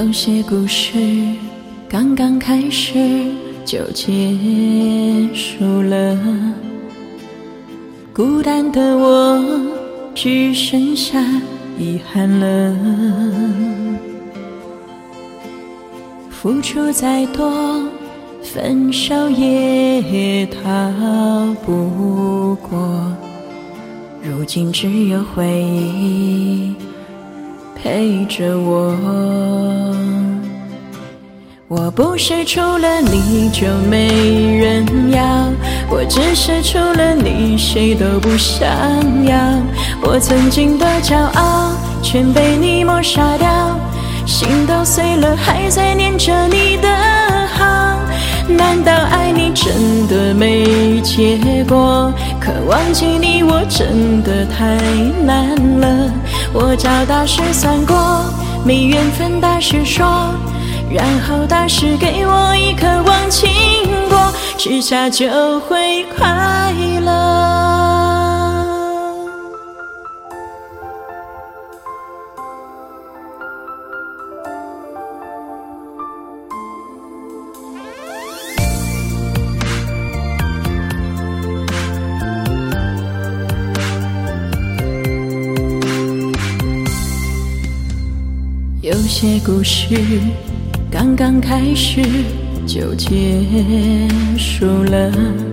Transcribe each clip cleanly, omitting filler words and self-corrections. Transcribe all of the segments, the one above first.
有些故事刚刚开始就结束了，孤单的我只剩下遗憾了。付出再多，分手也逃不过，如今只有回忆陪着我。我不是除了你就没人要，我只是除了你谁都不想要。我曾经的骄傲全被你抹杀掉，心都碎了还在念着你的好。难道爱你真的没结果？可忘记你我真的太难了。我找大师算过，没缘分大师说，然后大师给我一颗忘情果，吃下就会快乐。有些故事刚刚开始就结束了，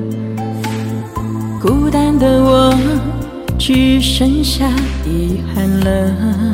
孤单的我只剩下遗憾了。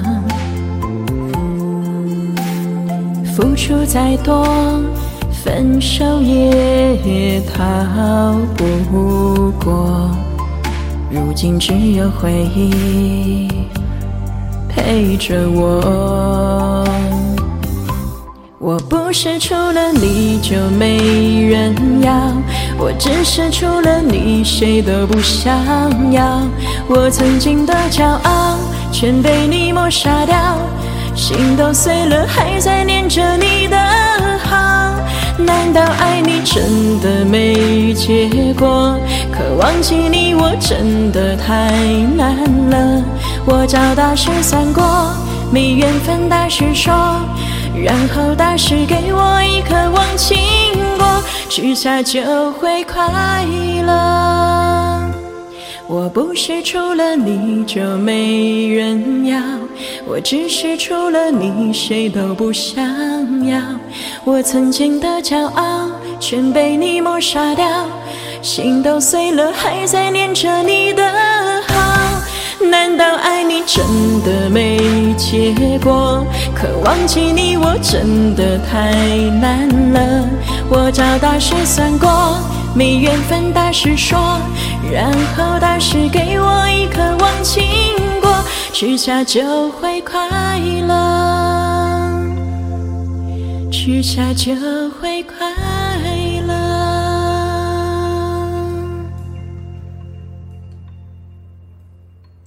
付出再多，分手也逃不过，如今只有回忆陪着我。我不是除了你就没人要，我只是除了你谁都不想要。我曾经的骄傲全被你抹杀掉，心都碎了还在念着你的好。难道爱你真的没结果？可忘记你我真的太难了。我找大师算过，没缘分大师说，然后大师给我一颗忘情果，吃下就会快乐。我不是除了你就没人要，我只是除了你谁都不想要。我曾经的骄傲全被你抹杀掉，心都碎了还在念着你的好。难道爱你真的没结果？可忘记你我真的太难了。我找大师算过，没缘分大师说，然后大师给我一颗忘情果，吃下就会快乐，吃下就会快乐。